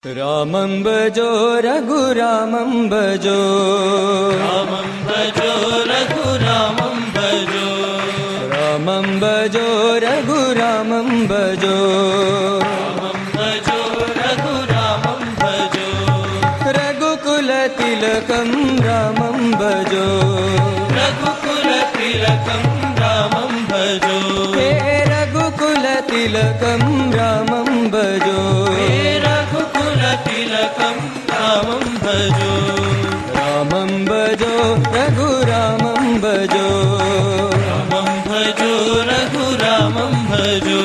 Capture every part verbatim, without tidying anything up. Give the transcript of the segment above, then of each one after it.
रामं भजो रघुरामं भजो रामं भजो रघुरामं भजो रामं भजो रघुरामं भजो रामं भजो रघुरामं भजो रघुकुलतिलकं रामं भजो रघुकुलतिलकं रामं भजो हे रघुकुलतिलकं रामं भजो हे रघुकुलतिलकं रामं भजो रामं भजो रघुरामं भजो रामं भजो रघुरामं भजो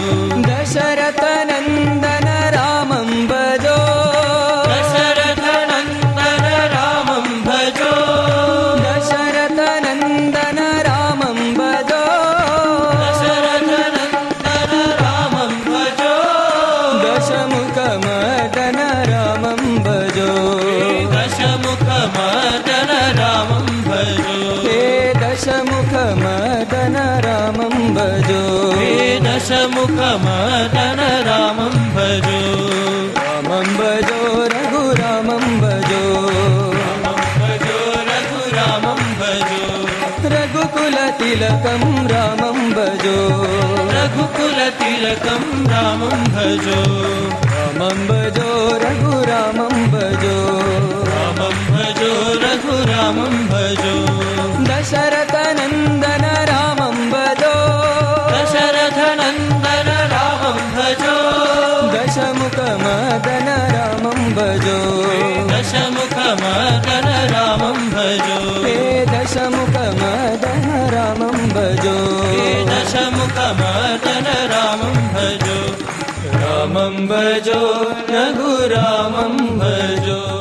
दशरथनन्दन रामं भजो दशरथनन्दन रामं भजो दशरथनन्दन रामं भजो दशरथनन्दन रामं भजो दशमुखमर्दन रामं भजो दशमुखमर्दन रामं भजो हे दशमुखमर्दन रामं भजो हे दशमुखमर्दन रामं भजो रामं भजो रघुरामं भजो रामं भजो रघुरामं भजो रघुकुलतिलकं रामं भजो रघुकुलतिलकं रामं भजो रामं भजो रघुरामं भजो रामं भजो रघुरामं भजो दशरथनन्दन रामं भजो दशरथनन्दन रामं भजो दशमुखमर्दन रामं भजो दशमुखमर्दन रामं भजो हे दशमुखमर्दन रामं भजो हे दशमुखमर्दन रामं भजो रामं भजो रघुरामं भजो।